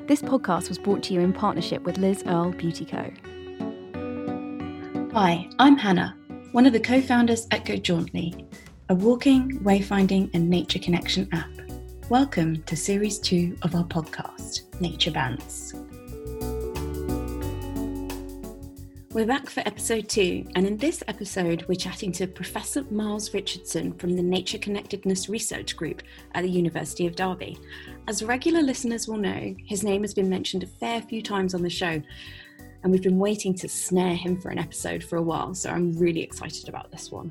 This podcast was brought to you in partnership with Liz Earle Beauty Co. Hi, I'm Hannah, one of the co-founders at Go Jauntly, a walking, wayfinding and nature connection app. Welcome to Series 2 of our podcast, Nature Bants. We're back for episode 2, and in this episode we're chatting to Professor Miles Richardson from the Nature Connectedness Research Group at the University of Derby. As regular listeners will know, his name has been mentioned a fair few times on the show, and we've been waiting to snare him for an episode for a while, so I'm really excited about this one.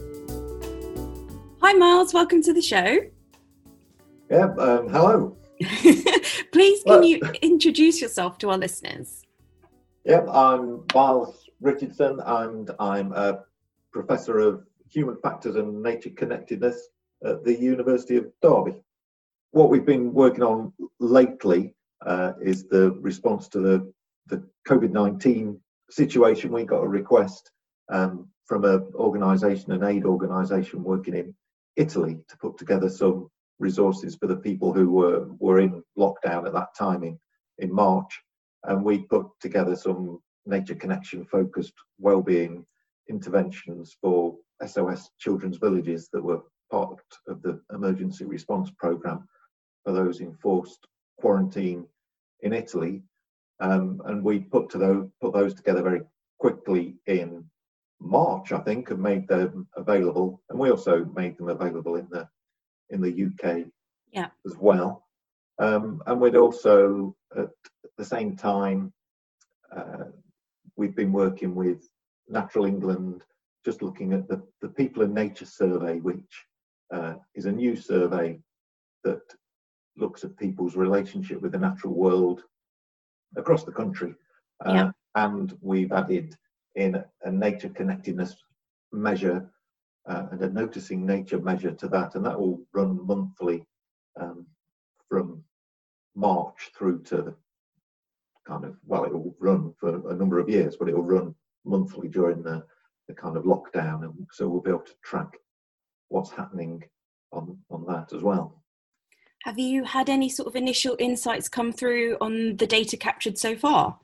Hi Miles, welcome to the show. Yeah, hello. Please can you introduce yourself to our listeners? Yeah, I'm Miles Richardson and I'm a Professor of Human Factors and Nature Connectedness at the University of Derby. What we've been working on lately is the response to the COVID-19 situation. We got a request from an organisation, an aid organisation working in Italy, to put together some resources for the people who were in lockdown at that time in March. And we put together some nature connection focused wellbeing interventions for SOS Children's Villages that were part of the emergency response programme for those in forced quarantine in Italy. And we put those together very quickly in March, I think, and made them available. And we also made them available in the UK as well. And we'd also, at the same time, we've been working with Natural England, just looking at the People and Nature Survey, which is a new survey that looks at people's relationship with the natural world across the country. And we've added in a nature connectedness measure and a noticing nature measure to that, and that will run monthly from March through to it will run for a number of years, but it will run monthly during the kind of lockdown, and so we'll be able to track what's happening on that as well. Have you had any sort of initial insights come through on the data captured so far?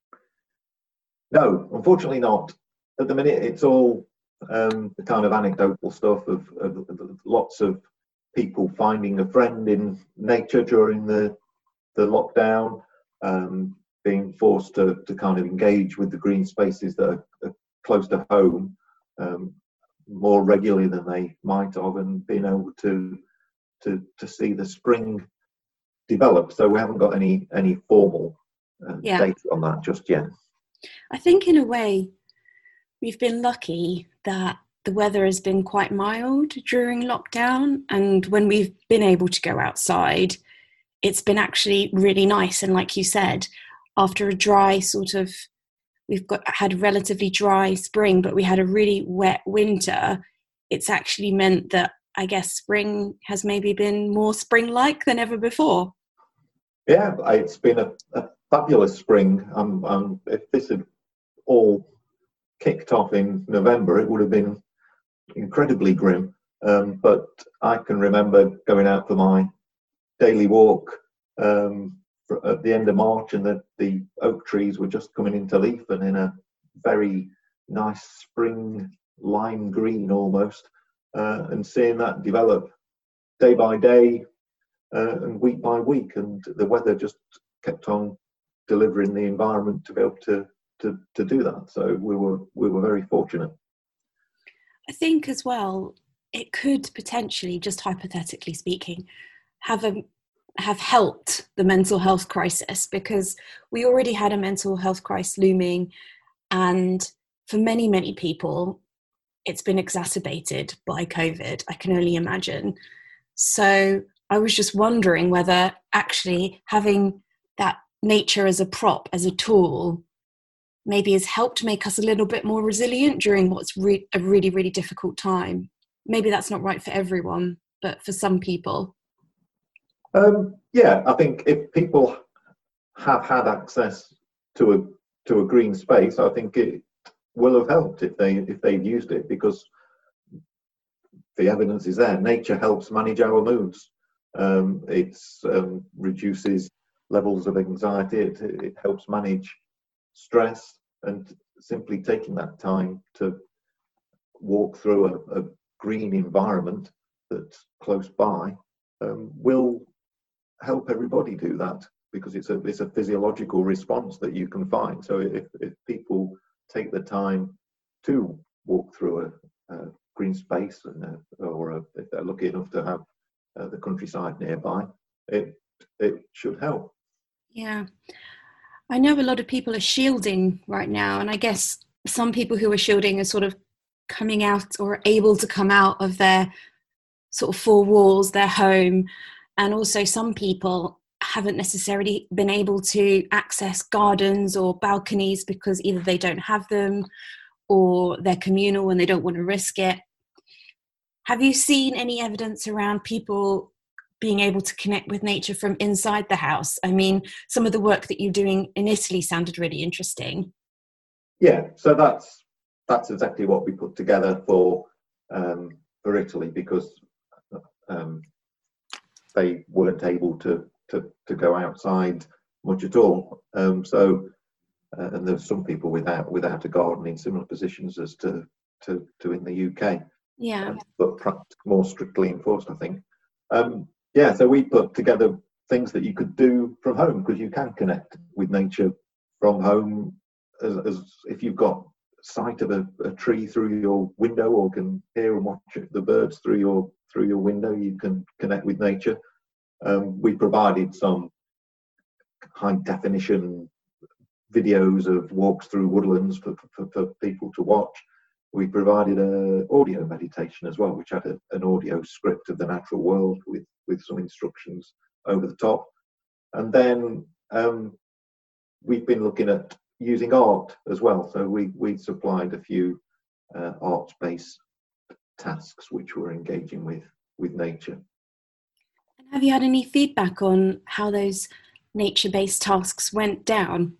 No, unfortunately not. At the minute, it's all the kind of anecdotal stuff of lots of people finding a friend in nature during the lockdown, being forced to kind of engage with the green spaces that are close to home more regularly than they might have, and being able to see the spring develop. So we haven't got any formal data on that just yet. I think in a way we've been lucky that the weather has been quite mild during lockdown, and when we've been able to go outside, it's been actually really nice. And like you said, after a dry we've had a relatively dry spring, but we had a really wet winter. It's actually meant that I guess spring has maybe been more spring-like than ever before. Yeah, it's been a fabulous spring. If this had all kicked off in November, it would have been incredibly grim. But I can remember going out for my daily walk at the end of March, and the oak trees were just coming into leaf and in a very nice spring lime green almost, and seeing that develop day by day and week by week, and the weather just kept on delivering the environment to be able to do that. So we were very fortunate. I think as well, it could potentially, just hypothetically speaking, have helped the mental health crisis, because we already had a mental health crisis looming, and for many, many people, it's been exacerbated by COVID, I can only imagine. So I was just wondering whether actually having that nature as a prop, as a tool, maybe has helped make us a little bit more resilient during what's a really, really difficult time. Maybe that's not right for everyone, but for some people. I think if people have had access to a green space, I think it will have helped if they've used it, because the evidence is there. Nature helps manage our moods. It reduces levels of anxiety. It helps manage stress, and simply taking that time to walk through a green environment that's close by will help everybody do that, because it's a physiological response that you can find. So if people take the time to walk through a green space, or if they're lucky enough to have the countryside nearby, it should help. Yeah. I know a lot of people are shielding right now, and I guess some people who are shielding are sort of coming out, or able to come out of their sort of four walls, their home. And also some people haven't necessarily been able to access gardens or balconies because either they don't have them or they're communal and they don't want to risk it. Have you seen any evidence around people being able to connect with nature from inside the house? I mean, some of the work that you're doing in Italy sounded really interesting. Yeah, so that's exactly what we put together for Italy, because they weren't able to go outside much at all. And there's some people without a garden in similar positions as to in the UK. Yeah. But more strictly enforced, I think. Yeah, so we put together things that you could do from home, because you can connect with nature from home, as if you've got sight of a tree through your window, or can hear and watch the birds through your window, you can connect with nature. We provided some high definition videos of walks through woodlands for people to watch. We provided an audio meditation as well, which had an audio script of the natural world with some instructions over the top. And then we've been looking at using art as well. So we supplied a few art-based tasks which were engaging with nature. And have you had any feedback on how those nature-based tasks went down?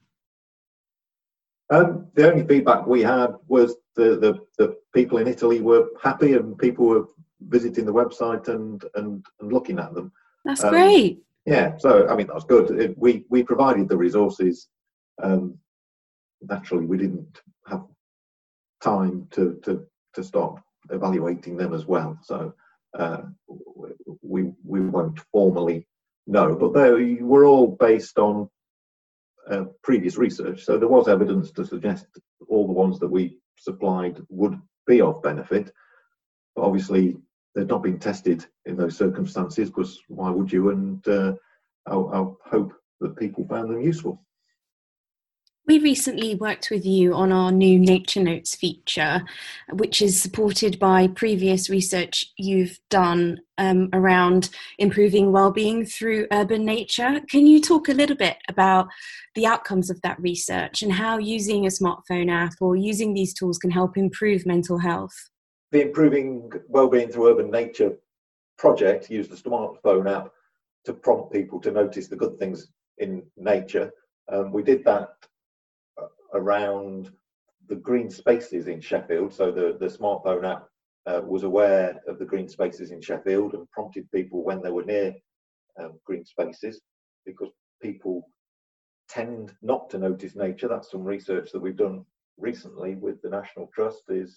The only feedback we had was the people in Italy were happy, and people were visiting the website and looking at them. That's great. Yeah, so I mean, that's good. We provided the resources. Naturally, we didn't have time to start evaluating them as well. So we won't formally know, but they were all based on previous research. So there was evidence to suggest all the ones that we supplied would be of benefit. But obviously, they've not been tested in those circumstances, because why would you? And I'll hope that people found them useful. We recently worked with you on our new Nature Notes feature, which is supported by previous research you've done around improving well-being through urban nature. Can you talk a little bit about the outcomes of that research and how using a smartphone app or using these tools can help improve mental health? The Improving Wellbeing Through Urban Nature project used the smartphone app to prompt people to notice the good things in nature. We did that around the green spaces in Sheffield. So the smartphone app was aware of the green spaces in Sheffield and prompted people when they were near green spaces, because people tend not to notice nature. That's some research that we've done recently with the National Trust. Is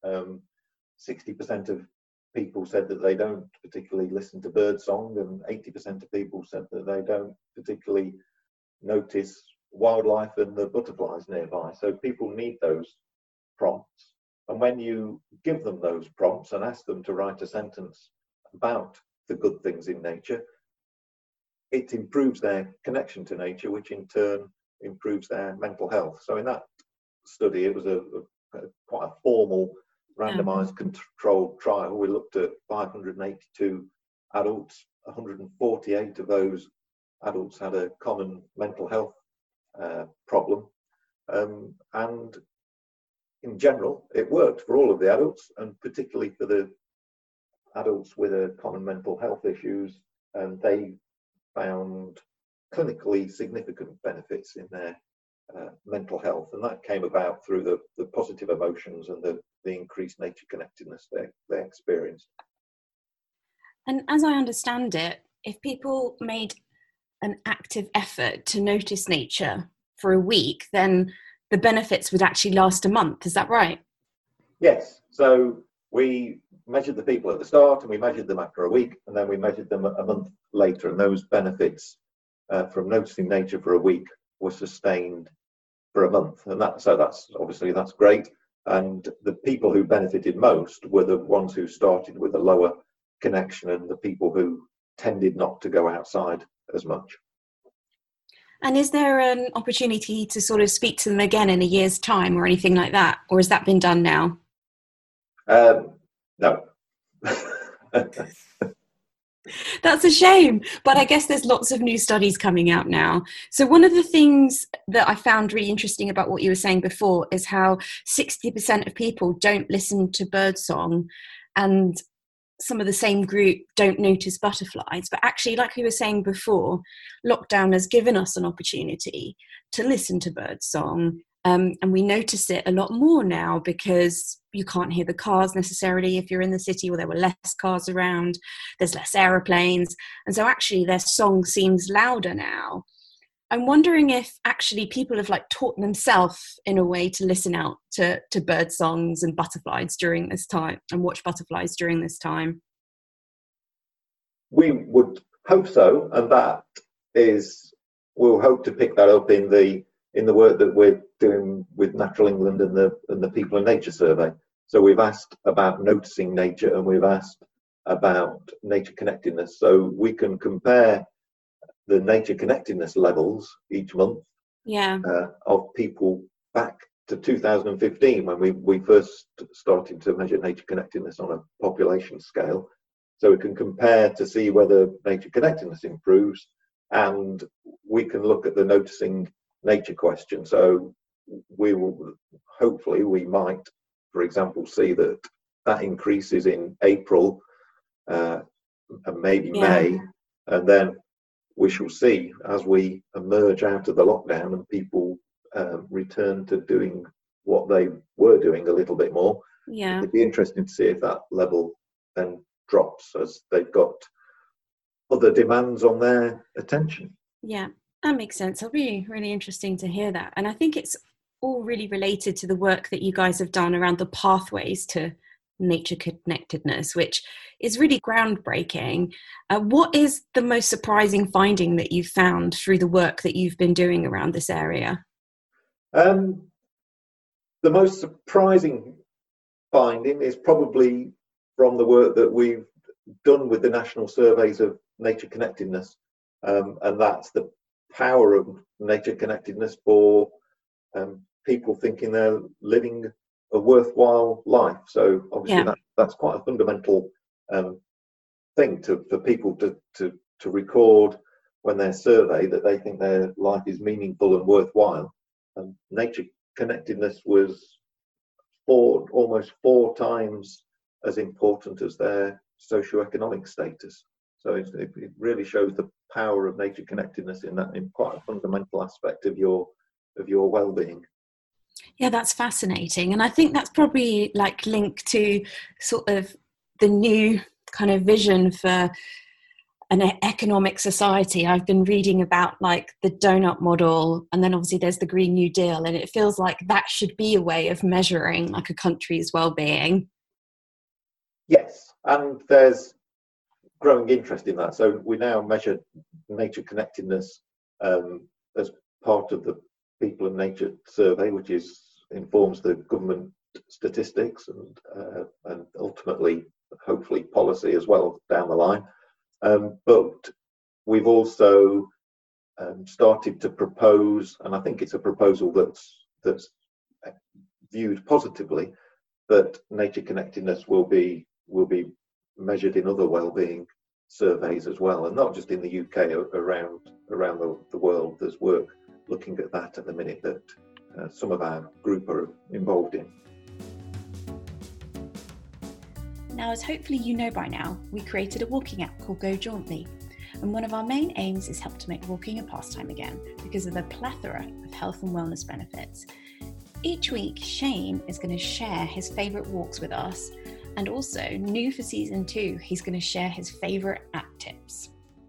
60% of people said that they don't particularly listen to bird song, and 80% of people said that they don't particularly notice wildlife and the butterflies nearby. So people need those prompts, and when you give them those prompts and ask them to write a sentence about the good things in nature, it improves their connection to nature, which in turn improves their mental health. So in that study, it was quite a formal randomized controlled trial. We looked at 582 adults. 148 of those adults had a common mental health problem, and in general it worked for all of the adults, and particularly for the adults with a common mental health issues, and they found clinically significant benefits in their mental health, and that came about through the positive emotions and the increased nature connectedness they experienced. And as I understand it, if people made an active effort to notice nature for a week, then the benefits would actually last a month. Is that right? Yes. So we measured the people at the start and we measured them after a week, and then we measured them a month later, and those benefits from noticing nature for a week were sustained for a month. And that's obviously that's great. And the people who benefited most were the ones who started with a lower connection and the people who tended not to go outside as much. And is there an opportunity to sort of speak to them again in a year's time or anything like that? Or has that been done now? No. That's a shame, but I guess there's lots of new studies coming out now. So one of the things that I found really interesting about what you were saying before is how 60% of people don't listen to birdsong, and some of the same group don't notice butterflies. But actually, like we were saying before, lockdown has given us an opportunity to listen to birdsong. And we notice it a lot more now because you can't hear the cars necessarily if you're in the city, or there were less cars around, there's less aeroplanes. And so actually their song seems louder now. I'm wondering if actually people have like taught themselves in a way to listen out to bird songs and butterflies during this time, and watch butterflies during this time. We would hope so, and we'll hope to pick that up in the work that we're doing with Natural England and the People and Nature Survey. So we've asked about noticing nature, and we've asked about nature connectedness, so we can compare the nature connectedness levels each month of people back to 2015, when we first started to measure nature connectedness on a population scale. So we can compare to see whether nature connectedness improves, and we can look at the noticing nature question. So we might, for example, see that increases in April and maybe May, and then we shall see as we emerge out of the lockdown and people return to doing what they were doing a little bit more. Yeah, it'd be interesting to see if that level then drops as they've got other demands on their attention. Yeah, that makes sense. It'll be really interesting to hear that. And I think it's all really related to the work that you guys have done around the pathways to nature connectedness, which is really groundbreaking. What is the most surprising finding that you've found through the work that you've been doing around this area? The most surprising finding is probably from the work that we've done with the national surveys of nature connectedness, and that's the power of nature connectedness for people thinking they're living a worthwhile life. So obviously that's quite a fundamental thing for people to record when they're surveyed, that they think their life is meaningful and worthwhile. And nature connectedness was almost four times as important as their socioeconomic status. So it really shows the power of nature connectedness in quite a fundamental aspect of your well-being. Yeah, that's fascinating. And I think that's probably like linked to sort of the new kind of vision for an economic society. I've been reading about like the donut model, and then obviously there's the Green New Deal, and it feels like that should be a way of measuring like a country's well-being. Yes, and there's growing interest in that. So we now measure nature connectedness as part of the People and Nature Survey, which informs the government statistics and ultimately, hopefully, policy as well down the line. But we've also started to propose, and I think it's a proposal that's viewed positively, that nature connectedness will be measured in other well-being surveys as well, and not just in the UK, around the world. There's work looking at that at the minute that some of our group are involved in. Now, as hopefully you know by now, we created a walking app called Go Jauntly, and one of our main aims is help to make walking a pastime again because of the plethora of health and wellness benefits. Each week, Shane is going to share his favourite walks with us, and also, new for season 2, he's going to share his favourite app tips.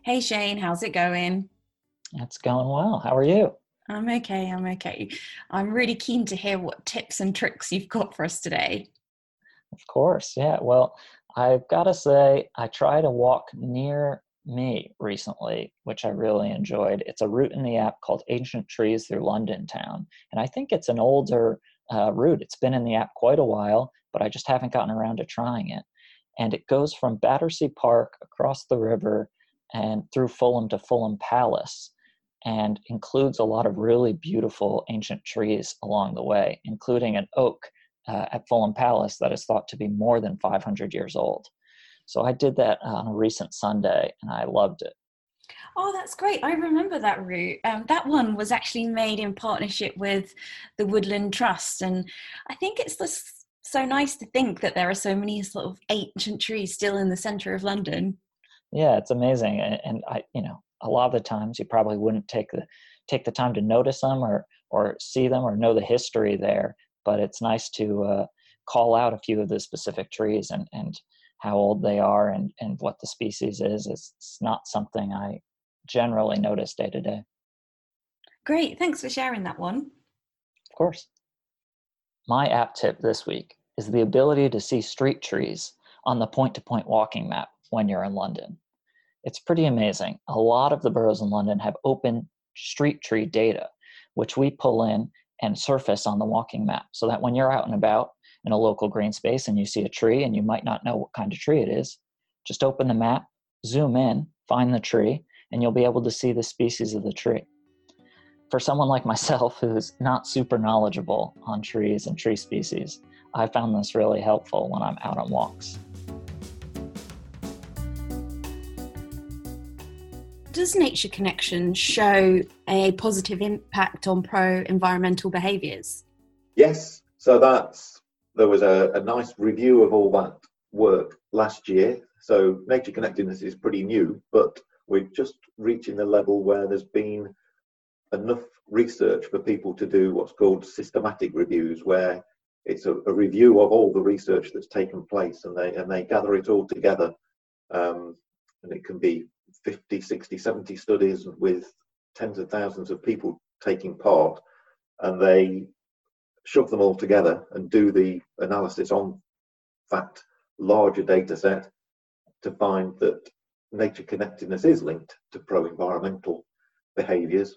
Hey Shane, how's it going? It's going well. How are you? I'm okay, I'm okay. I'm really keen to hear what tips and tricks you've got for us today. Of course, yeah. Well, I've got to say, I tried a walk near me recently, which I really enjoyed. It's a route in the app called Ancient Trees Through London Town. And I think it's an older route. It's been in the app quite a while, but I just haven't gotten around to trying it. And it goes from Battersea Park across the river and through Fulham to Fulham Palace, and includes a lot of really beautiful ancient trees along the way, including an oak at Fulham Palace that is thought to be more than 500 years old. So I did that on a recent Sunday and I loved it. Oh, that's great. I remember that route. That one was actually made in partnership with the Woodland Trust. And I think it's just so nice to think that there are so many sort of ancient trees still in the centre of London. Yeah, it's amazing. And a lot of the times you probably wouldn't take the time to notice them or see them or know the history there. But it's nice to call out a few of the specific trees and how old they are and what the species is. It's not something I generally notice day to day. Great, thanks for sharing that one. Of course. My app tip this week is the ability to see street trees on the point-to-point walking map when you're in London. It's pretty amazing. A lot of the boroughs in London have open street tree data, which we pull in and surface on the walking map so that when you're out and about in a local green space and you see a tree and you might not know what kind of tree it is, just open the map, zoom in, find the tree, and you'll be able to see the species of the tree. For someone like myself who's not super knowledgeable on trees and tree species, I found this really helpful when I'm out on walks. Does Nature Connection show a positive impact on pro-environmental behaviours? Yes, so there was a nice review of all that work last year. So Nature Connectedness is pretty new, but we're just reaching the level where there's been enough research for people to do what's called systematic reviews, where it's a review of all the research that's taken place and they gather it all together. And it can be 50, 60, 70 studies with tens of thousands of people taking part, and they shove them all together and do the analysis on that larger data set to find that nature connectedness is linked to pro-environmental behaviours.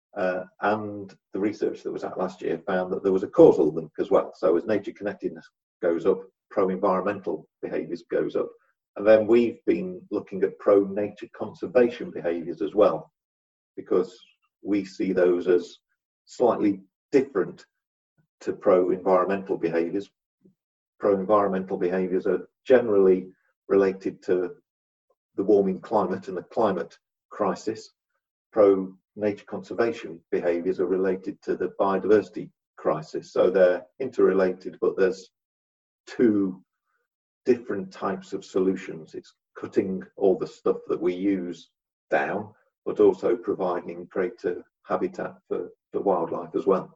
And the research that was out last year found that there was a causal link as well. So as nature connectedness goes up, pro-environmental behaviours goes up. And then we've been looking at pro-nature conservation behaviours as well, because we see those as slightly different to pro-environmental behaviours. Pro-environmental behaviours are generally related to the warming climate and the climate crisis. Pro-nature conservation behaviours are related to the biodiversity crisis. So they're interrelated, but there's two different types of solutions. It's cutting all the stuff that we use down, but also providing greater habitat for wildlife as well.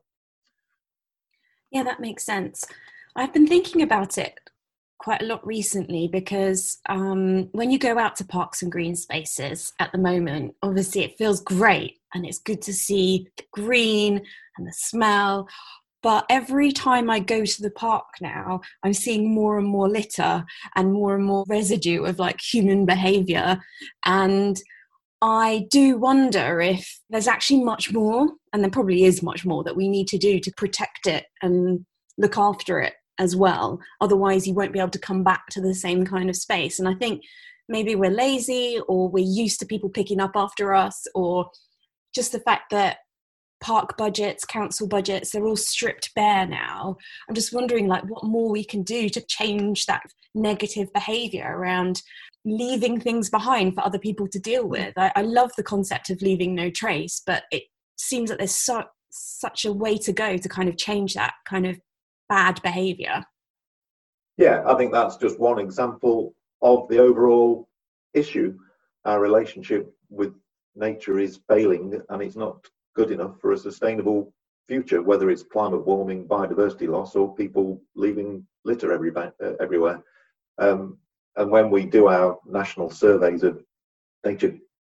Yeah, that makes sense. I've been thinking about it quite a lot recently because when you go out to parks and green spaces at the moment, obviously it feels great and it's good to see the green and the smell. But every time I go to the park now, I'm seeing more and more litter and more residue of like human behaviour. And I do wonder if there's actually much more, and there probably is much more that we need to do to protect it and look after it as well. Otherwise, you won't be able to come back to the same kind of space. And I think maybe we're lazy, or we're used to people picking up after us, or just the fact that park budgets, council budgets, they're all stripped bare now. I'm just wondering like what more we can do to change that negative behaviour around leaving things behind for other people to deal with. I love the concept of leaving no trace, but it seems that there's such a way to go to kind of change that kind of bad behaviour. Yeah, I think that's just one example of the overall issue. Our relationship with nature is failing, and it's not good enough for a sustainable future, whether it's climate warming, biodiversity loss, or people leaving litter everywhere. And when we do our national surveys of nature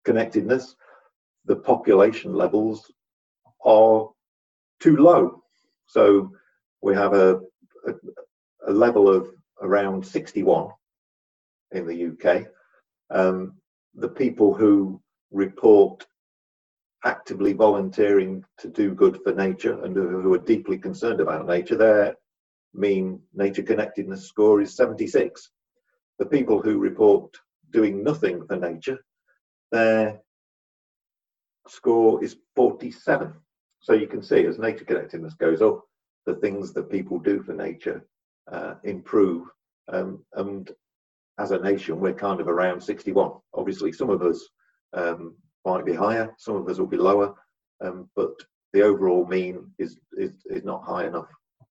connectedness, the population levels are too low. So we have a level of around 61 in the UK. The people who report actively volunteering to do good for nature and who are deeply concerned about nature, their mean nature connectedness score is 76. The people who report doing nothing for nature, their score is 47. So you can see as nature connectedness goes up, the things that people do for nature improve. And as a nation, we're kind of around 61. Obviously, some of us might be higher, some of us will be lower, but the overall mean is not high enough.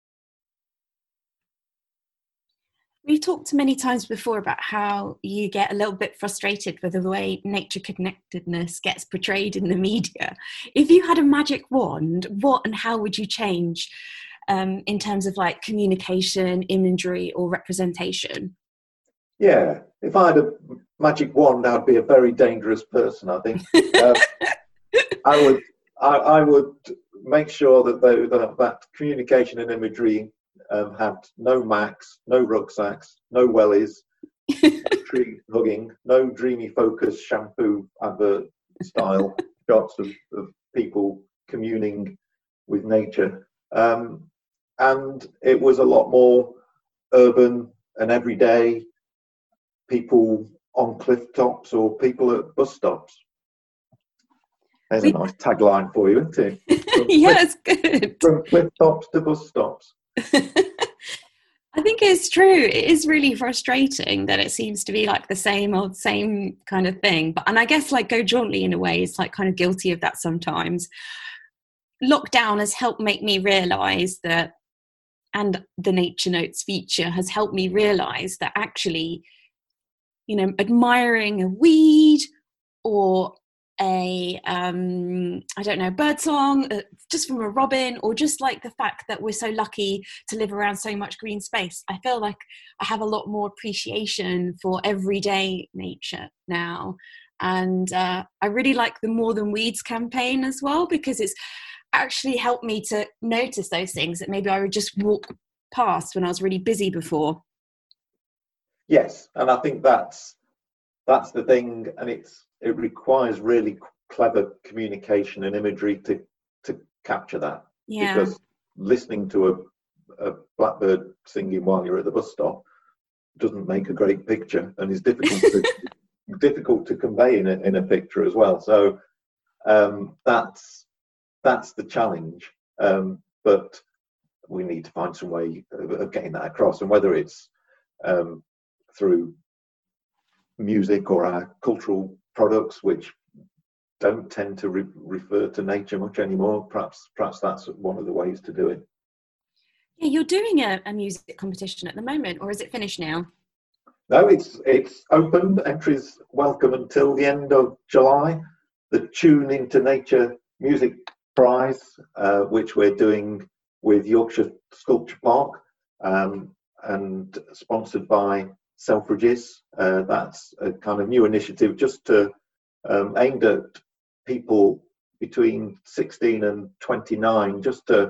We've talked many times before about how you get a little bit frustrated with the way nature connectedness gets portrayed in the media. If you had a magic wand, what and how would you change in terms of like communication, imagery, or representation? Yeah, if I had a magic wand, I'd be a very dangerous person, I think. I would make sure that that communication and imagery had no Macs, no rucksacks, no wellies, tree hugging, no dreamy focus shampoo advert style shots of people communing with nature. And it was a lot more urban and everyday, people on cliff tops or people at bus stops. There's a nice tagline for you, isn't it? Yeah, it's good. From cliff tops to bus stops. I think it's true. It is really frustrating that it seems to be like the same old, same kind of thing. And I guess like Go Jauntly in a way is like kind of guilty of that sometimes. Lockdown has helped make me realise that, and the Nature Notes feature has helped me realise that actually, you know, admiring a weed or a I don't know, bird song just from a robin, or just like the fact that we're so lucky to live around so much green space, I feel like I have a lot more appreciation for everyday nature now. And I really like the More Than Weeds campaign as well, because it's actually helped me to notice those things that maybe I would just walk past when I was really busy before. Yes, and I think that's the thing, and it requires really clever communication and imagery to capture that. Yeah. Because listening to a blackbird singing while you're at the bus stop doesn't make a great picture, and is difficult to convey in a picture as well. So that's the challenge. But we need to find some way of getting that across, and whether it's through music or our cultural products, which don't tend to refer to nature much anymore. Perhaps that's one of the ways to do it. Yeah, you're doing a music competition at the moment, or is it finished now? No, it's open. Entries welcome until the end of July. The Tune into Nature Music Prize, which we're doing with Yorkshire Sculpture Park, and sponsored by Selfridges. That's a kind of new initiative just to aimed at people between 16 and 29, just to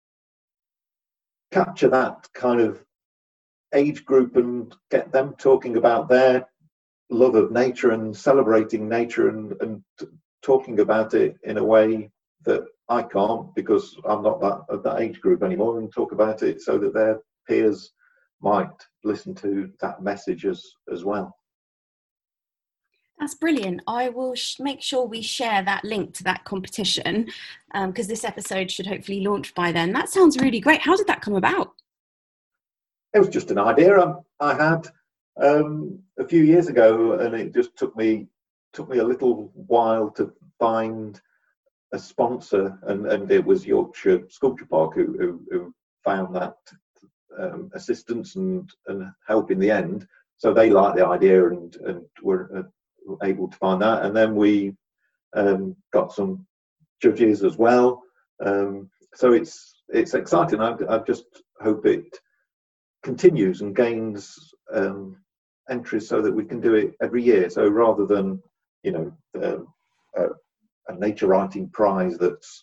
capture that kind of age group and get them talking about their love of nature and celebrating nature and talking about it in a way that I can't, because I'm not of that age group anymore, and talk about it so that their peers might listen to that message as well. That's brilliant. I will make sure we share that link to that competition, because this episode should hopefully launch by then. That sounds really great. How did that come about? It was just an idea I had a few years ago, and it just took me a little while to find a sponsor, and it was Yorkshire Sculpture Park who found that assistance and help in the end. So they liked the idea and were able to find that, and then we got some judges as well. So it's exciting. I just hope it continues and gains entries so that we can do it every year. So rather than you know, a nature writing prize that's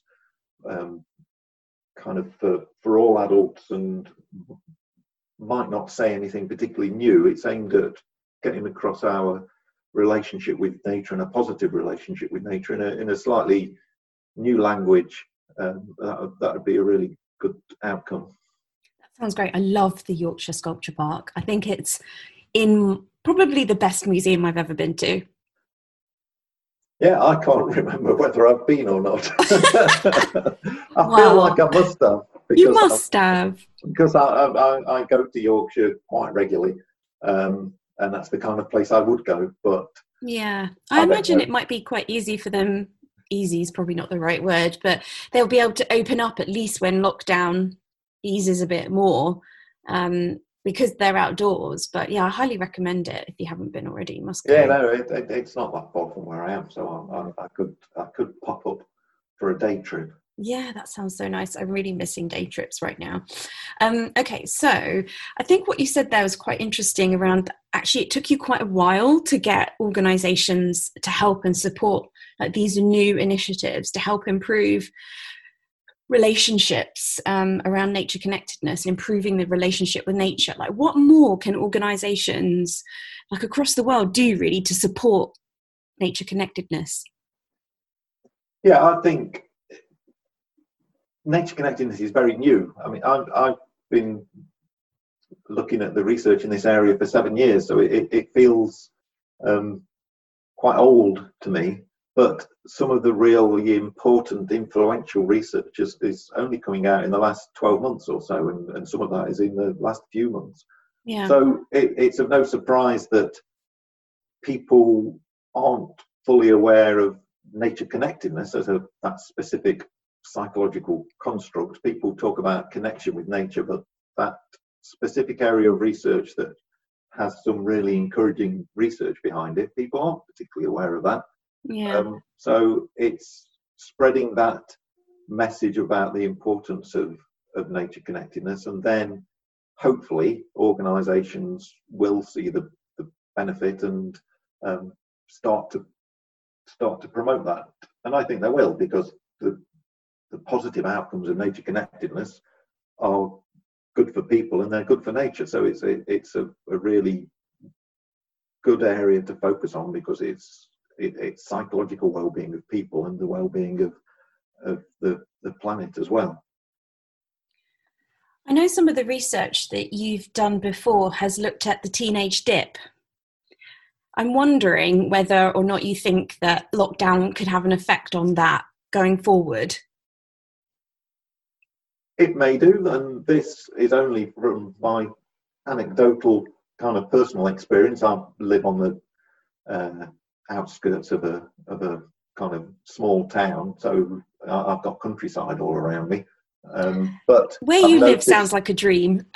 kind of for all adults and might not say anything particularly new. It's aimed at getting across our relationship with nature and a positive relationship with nature in a slightly new language. That would be a really good outcome. That sounds great. I love the Yorkshire Sculpture Park. I think it's in probably the best museum I've ever been to. Yeah, I can't remember whether I've been or not. I feel like I must have. You must have. Because I go to Yorkshire quite regularly, and that's the kind of place I would go. But yeah, I imagine it might be quite easy for them. Easy is probably not the right word, but they'll be able to open up at least when lockdown eases a bit more, because they're outdoors. But yeah, I highly recommend it if you haven't been already. You must go. Yeah, no, it's not that far from where I am, so I could pop up for a day trip. Yeah, that sounds so nice. I'm really missing day trips right now. Okay, so I think what you said there was quite interesting around, actually it took you quite a while to get organisations to help and support like these new initiatives to help improve relationships around nature connectedness and improving the relationship with nature. Like, what more can organisations like across the world do really to support nature connectedness? Yeah, I think nature connectedness is very new. I mean, I've been looking at the research in this area for 7 years, so it feels quite old to me. But some of the really important, influential research is only coming out in the last 12 months or so, and some of that is in the last few months. Yeah. So it's of no surprise that people aren't fully aware of nature connectedness as that specific psychological construct. People talk about connection with nature, but that specific area of research that has some really encouraging research behind it, people aren't particularly aware of that. Yeah. So it's spreading that message about the importance of nature connectedness, and then hopefully organisations will see the benefit and start to promote that. And I think they will, because the positive outcomes of nature connectedness are good for people and they're good for nature. So it's a really good area to focus on, because it's psychological well-being of people and the well-being of the planet as well. I know some of the research that you've done before has looked at the teenage dip. I'm wondering whether or not you think that lockdown could have an effect on that going forward. It may do, and this is only from my anecdotal kind of personal experience. I live on the outskirts of a kind of small town, so I've got countryside all around me. But where you live sounds like a dream.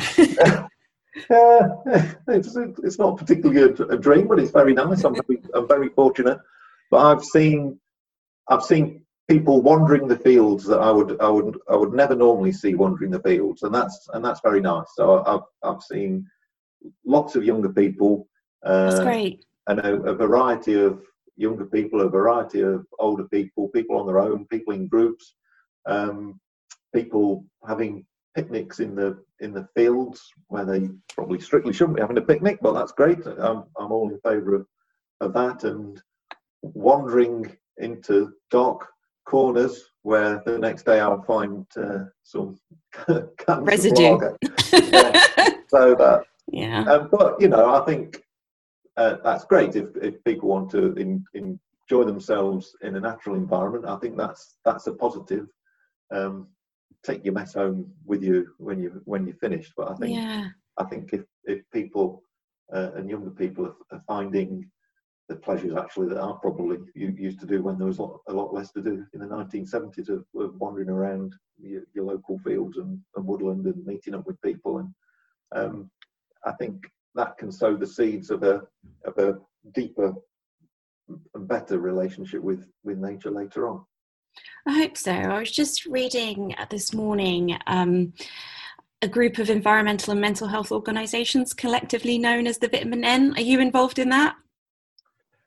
It's not particularly a dream, but it's very nice. I'm very fortunate. But I've seen people wandering the fields that I would never normally see wandering the fields, and that's very nice. So I've seen lots of younger people. That's great. And a variety of younger people, a variety of older people, people on their own, people in groups, people having picnics in the fields where they probably strictly shouldn't be having a picnic, but that's great. I'm all in favour of that, and wandering into dark corners where the next day I'll find some residue. So that, yeah. but I think that's great if people want to enjoy themselves in a natural environment. I think that's a positive. Take your mess home with you when you're finished. But I think if people and younger people are finding the pleasures actually that I probably used to do when there was a lot less to do in the 1970s of wandering around your local fields and woodland and meeting up with people, and I think that can sow the seeds of a deeper and better relationship with nature later on. I hope so. I was just reading this morning a group of environmental and mental health organisations collectively known as the Vitamin N. Are you involved in that?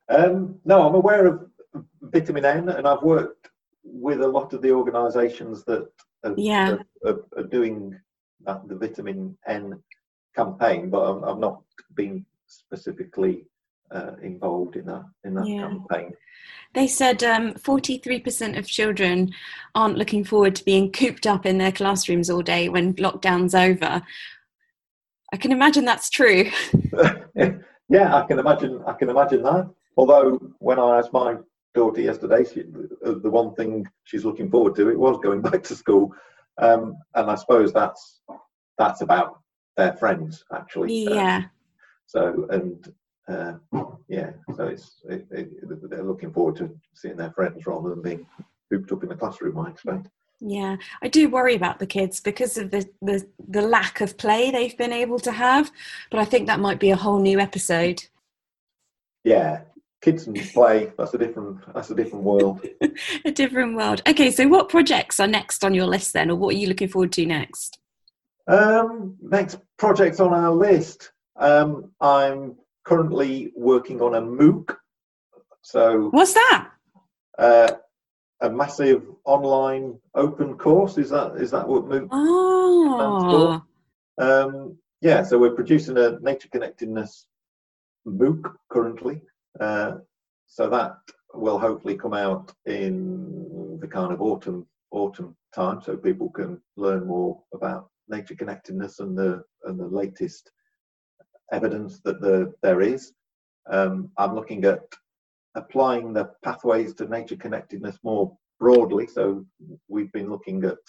No, I'm aware of vitamin N, and I've worked with a lot of the organisations that Yeah. are doing the vitamin N campaign, but I've not been specifically involved in that Yeah. campaign. They said 43% of children aren't looking forward to being cooped up in their classrooms all day when lockdown's over. I can imagine that's true. Yeah, I can imagine that. Although when I asked my daughter yesterday, the one thing she's looking forward to, it was going back to school, and I suppose that's about their friends actually. Yeah. So they're looking forward to seeing their friends rather than being cooped up in the classroom, I expect. Yeah, I do worry about the kids because of the lack of play they've been able to have, but I think that might be a whole new episode. Yeah, kids and play, that's a different world. A different world. Okay, so what projects are next on your list then, or what are you looking forward to next? Next projects on our list. I'm currently working on a MOOC. So what's that? A massive online open course. Is that what MOOC stands for? Yeah, so we're producing a nature connectedness MOOC currently. So that will hopefully come out in the kind of autumn time, so people can learn more about nature connectedness and the latest evidence that there is. I'm looking at applying the pathways to nature connectedness more broadly. So we've been looking at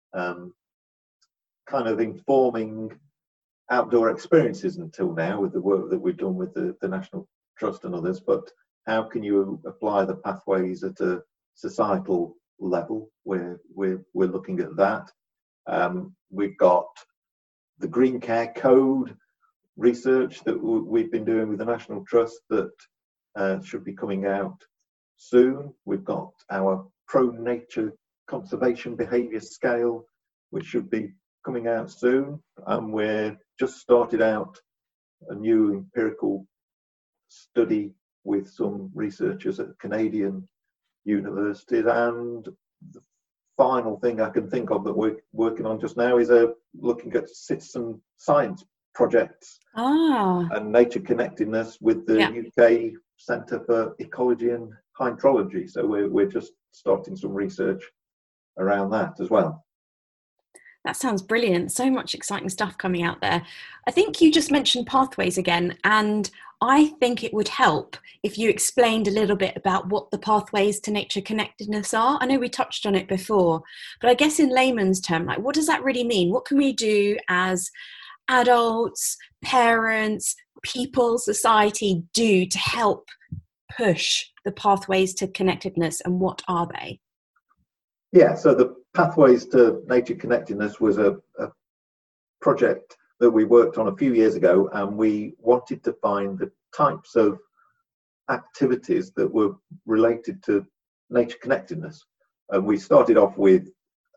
kind of informing outdoor experiences until now with the work that we've done with the National Trust and others, but how can you apply the pathways at a societal level? We're looking at that. We've got the Green Care Code research that we've been doing with the National Trust that should be coming out soon. We've got our pro-nature conservation behaviour scale, which should be coming out soon. And we're just started out a new empirical study with some researchers at Canadian universities. And the final thing I can think of that we're working on just now is looking at citizen science projects and nature connectedness with the UK Centre for Ecology and Hydrology. So we're just starting some research around that as well. That sounds brilliant. So much exciting stuff coming out there. I think you just mentioned pathways again, and I think it would help if you explained a little bit about what the pathways to nature connectedness are. I know we touched on it before, but I guess in layman's term, like, what does that really mean? What can we do as adults, parents, people, society do to help push the pathways to connectedness, and what are they? Yeah, so the Pathways to Nature Connectedness was a project that we worked on a few years ago, and we wanted to find the types of activities that were related to nature connectedness. And we started off with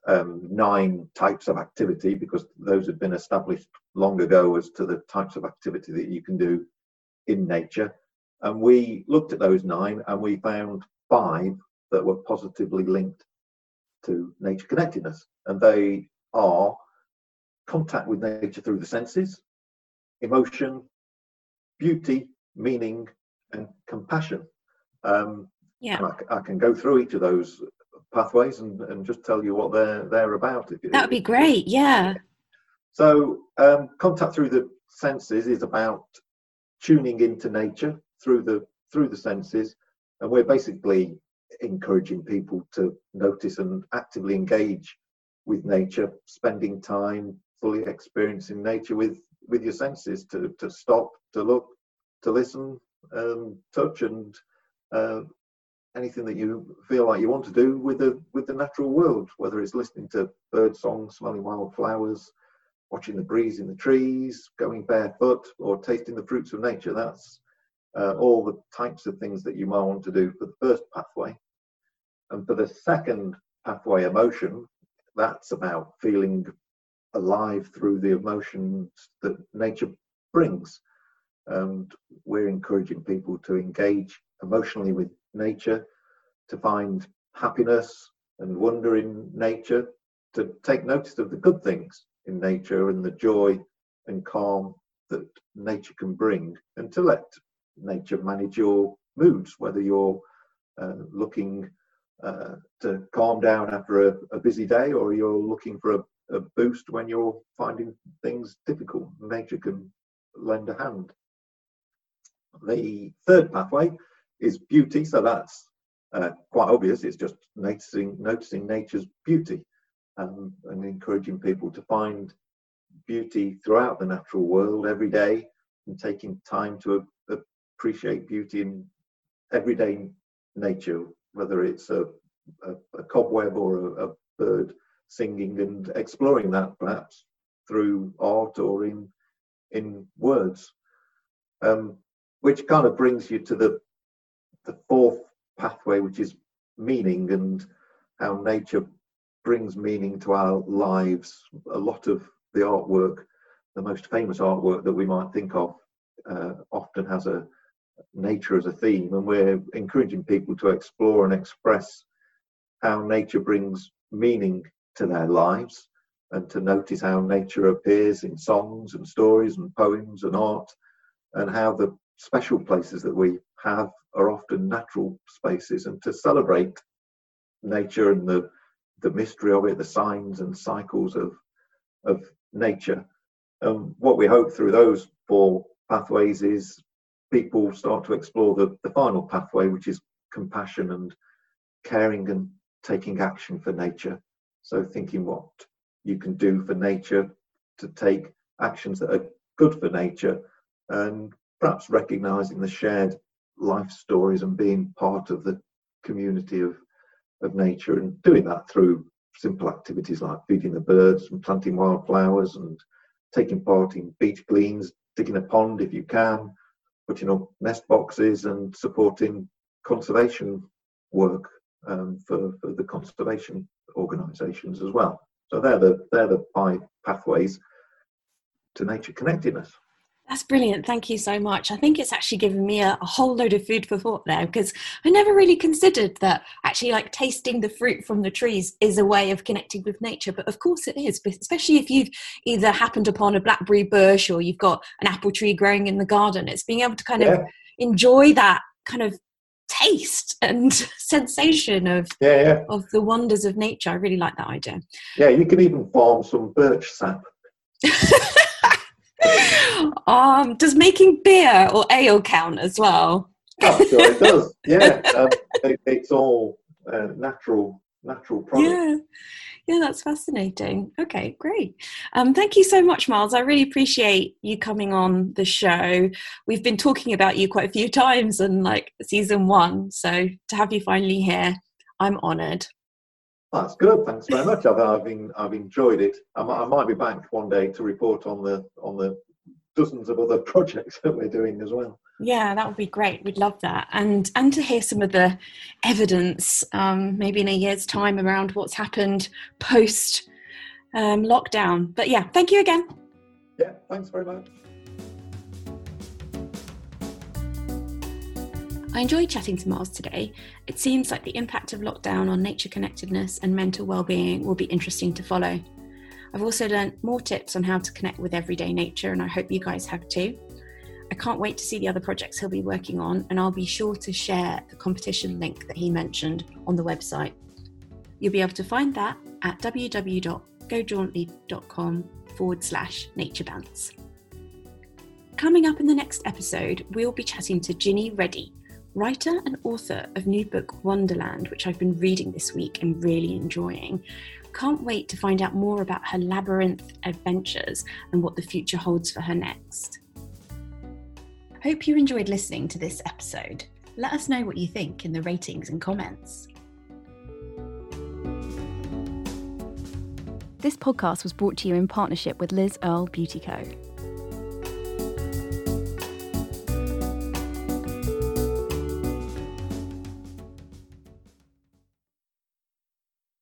9 types of activity because those had been established long ago as to the types of activity that you can do in nature. And we looked at those 9 and we found 5 that were positively linked to nature connectedness, and they are contact with nature through the senses, emotion, beauty, meaning, and compassion. And I can go through each of those pathways and just tell you what they're about. That would be great. Yeah. So contact through the senses is about tuning into nature through the senses, and we're basically encouraging people to notice and actively engage with nature, spending time fully experiencing nature with your senses, to stop, to look, to listen, touch, and anything that you feel like you want to do with the natural world, whether it's listening to bird songs, smelling wild flowers, watching the breeze in the trees, going barefoot, or tasting the fruits of nature. That's all the types of things that you might want to do for the first pathway. And for the second pathway, emotion, that's about feeling alive through the emotions that nature brings. And we're encouraging people to engage emotionally with nature, to find happiness and wonder in nature, to take notice of the good things in nature and the joy and calm that nature can bring, and to let nature manage your moods, whether you're looking to calm down after a busy day, or you're looking for a boost when you're finding things difficult. Nature can lend a hand. The third pathway is beauty, so that's quite obvious. It's just noticing nature's beauty, and encouraging people to find beauty throughout the natural world every day, and taking time to appreciate beauty in everyday nature, whether it's a cobweb or a bird singing, and exploring that perhaps through art or in words, which kind of brings you to the fourth pathway, which is meaning, and how nature brings meaning to our lives. A lot of the artwork, the most famous artwork that we might think of, often has a nature as a theme, and we're encouraging people to explore and express how nature brings meaning to their lives, and to notice how nature appears in songs and stories and poems and art, and how the special places that we have are often natural spaces, and to celebrate nature and the mystery of it, the signs and cycles of nature. What we hope through those four pathways is people start to explore the final pathway, which is compassion and caring and taking action for nature. So thinking what you can do for nature, to take actions that are good for nature, and perhaps recognizing the shared life stories and being part of the community of nature, and doing that through simple activities like feeding the birds and planting wildflowers, and taking part in beach cleans, digging a pond if you can, putting up nest boxes, and supporting conservation work for the conservation organisations as well. So they're the 5 pathways to nature connectedness. That's brilliant. Thank you so much. I think it's actually given me a whole load of food for thought there, because I never really considered that actually like tasting the fruit from the trees is a way of connecting with nature. But of course it is, especially if you've either happened upon a blackberry bush or you've got an apple tree growing in the garden. It's being able to kind of enjoy that kind of taste and sensation of the wonders of nature. I really like that idea. Yeah, you can even farm some birch sap. Does making beer or ale count as well? I'm sure it does. Yeah, it's all natural products. Yeah, that's fascinating. Okay, great. Thank you so much, Miles. I really appreciate you coming on the show. We've been talking about you quite a few times in like season 1, so to have you finally here, I'm honoured. That's good. Thanks very much. I've enjoyed it. I might be back one day to report on the dozens of other projects that we're doing as well. Yeah, that would be great. We'd love that, and to hear some of the evidence, maybe in a year's time, around what's happened post lockdown. But yeah, thank you again. Yeah, thanks very much. I enjoyed chatting to Miles today. It seems like the impact of lockdown on nature connectedness and mental well-being will be interesting to follow. I've also learned more tips on how to connect with everyday nature, and I hope you guys have too. I can't wait to see the other projects he'll be working on, and I'll be sure to share the competition link that he mentioned on the website. You'll be able to find that at www.gojauntly.com/naturebants. Coming up in the next episode, we'll be chatting to Ginny Reddy, writer and author of new book Wonderland, which I've been reading this week and really enjoying. Can't wait to find out more about her labyrinth adventures and what the future holds for her next. Hope you enjoyed listening to this episode. Let us know what you think in the ratings and comments. This podcast was brought to you in partnership with Liz Earle Beauty Co.